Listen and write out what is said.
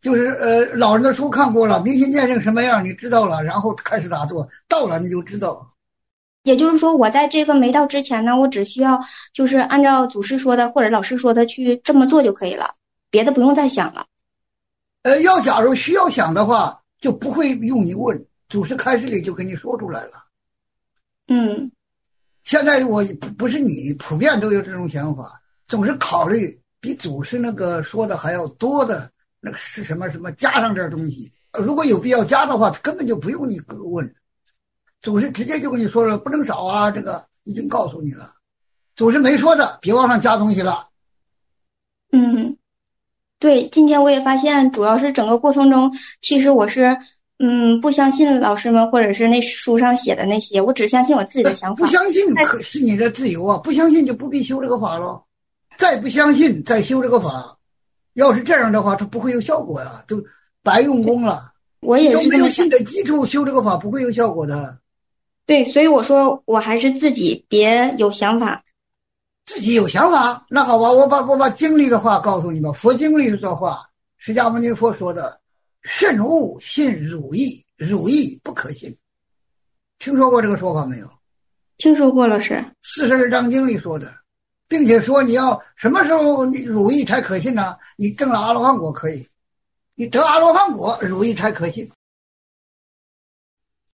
就是老人的书看过了，明心见性什么样你知道了，然后开始打坐，到了你就知道。 也就是说，我在这个没到之前呢，我只需要就是按照祖师说的或者老师说的去这么做就可以了，别的不用再想了。 要假如需要想的话，就不会用你问，祖师开示里就跟你说出来了。 嗯。 现在我不是你，普遍都有这种想法，总是考虑比祖师那个说的还要多的那个是什么什么，加上点东西。如果有必要加的话，根本就不用你问，祖师直接就跟你说了，不能少啊，这个已经告诉你了。祖师没说的，别往上加东西了。 嗯，对，今天我也发现，主要是整个过程中，其实我是不相信老师们或者是那书上写的那些，我只相信我自己的想法。 不相信可是你的自由啊，不相信就不必修这个法了。再不相信，再修这个法，要是这样的话，它不会有效果呀，就白用功了。 我也你都是这么想。 没有信的基础，修这个法不会有效果的。 对，所以我说我还是自己别有想法。 自己有想法，那好吧，我把经里的话告诉你吧。佛经里的话，释迦牟尼佛说的：慎勿信汝意，汝意不可信。听说过这个说法没有？ 听说过老师。 42章经里说的，并且说你要什么时候你汝意才可信呢？你证了阿罗汉果可以，你得阿罗汉果，汝意才可信。